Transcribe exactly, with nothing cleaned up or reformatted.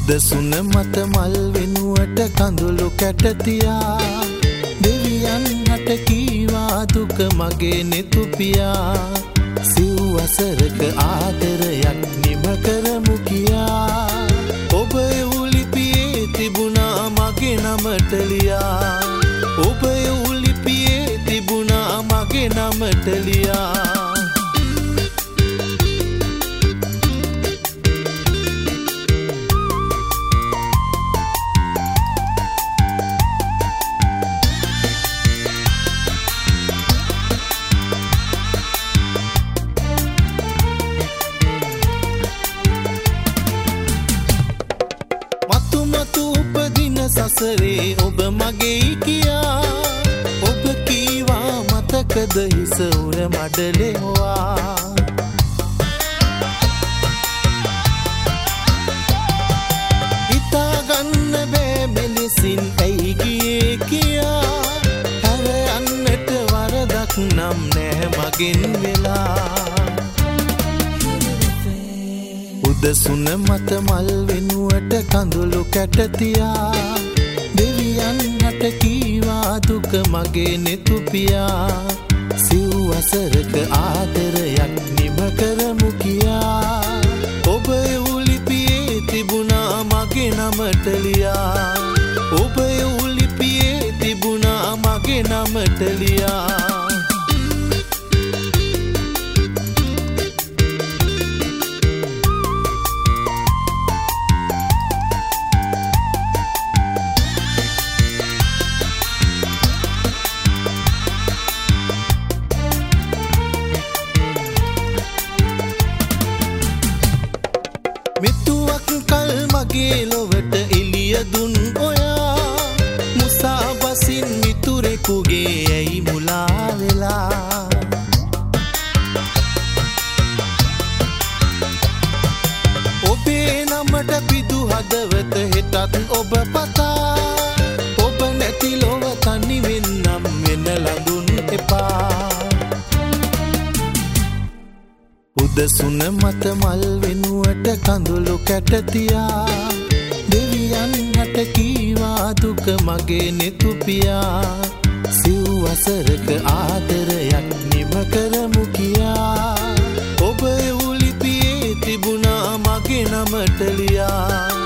උදසුන මත මල් වෙනුවට කඳුළු කැට තියා දෙවියන් හට කීවා දුක මගේ නෙතුපියා සිව් වසරක ආදරයක් නිම කරමු කියා ඔබ උලිපියේ තිබුණා මගේ නමට ලියා ඔබ උලිපියේ තිබුණා මගේ නමට ලියා සසරේ ඔබ මගේ කියා ඔබ කීවා මතකද හිස උර මඩලෙවා හිතාගන්න බෑ මෙලෙසින් ඇයි ගියේ කියා හැර යන්නට වරදක් නම් නෑ මගෙන් වෙලා උදසුන මත මල් වෙනුවට කඳුළු කැට තියා දෙවියන් හට කීවා දුක මගේ නෙතුපියා සිව් වසරක ආදරයක් නිම කරමු කියා ඔබ උලිපියේ තිබුණා මගේ නමට ලියා ඔබ උලිපියේ තිබුණා මගේ නමට ලියා මිතුවක් කල් මගේ ලොවට එළිය දුන් ඔයා මුසාබසින් මිතුරෙකුගේ ඇයි මුලා වෙලා ඔබේ නමට පිදු හදවත හෙටත් ඔබ පතා ඔබ නැති ලොව තනි වෙන්නම් වෙන ලඳුන් එපා උදසුන මත මල් වෙනුවට කඳුළු කැට තියා දෙවියන් හට කීවා දුක මගේ නෙතුපියා සිව් වසරක ආදරයක් නිම කරමු කියා ඔබ උලිපියේ තිබුණා මගේ නමට ලියා